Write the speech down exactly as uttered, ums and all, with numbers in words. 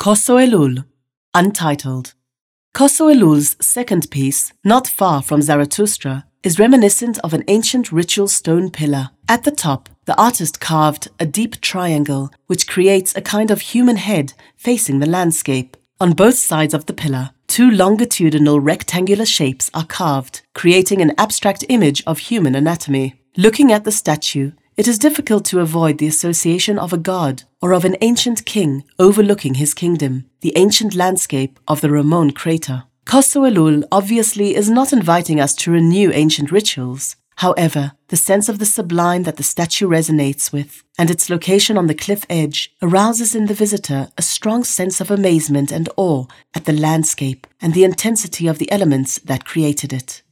Qoso Elul, Untitled. Qoso Elul's second piece, Not Far from Zarathustra, is reminiscent of an ancient ritual stone pillar. At the top, the artist carved a deep triangle which creates a kind of human head facing the landscape. On both sides of the pillar, two longitudinal rectangular shapes are carved, creating an abstract image of human anatomy. Looking at the statue, it is difficult to avoid the association of a god or of an ancient king overlooking his kingdom, the ancient landscape of the Ramon crater. Qoso Elul obviously is not inviting us to renew ancient rituals. However, the sense of the sublime that the statue resonates with, and its location on the cliff edge, arouses in the visitor a strong sense of amazement and awe at the landscape and the intensity of the elements that created it.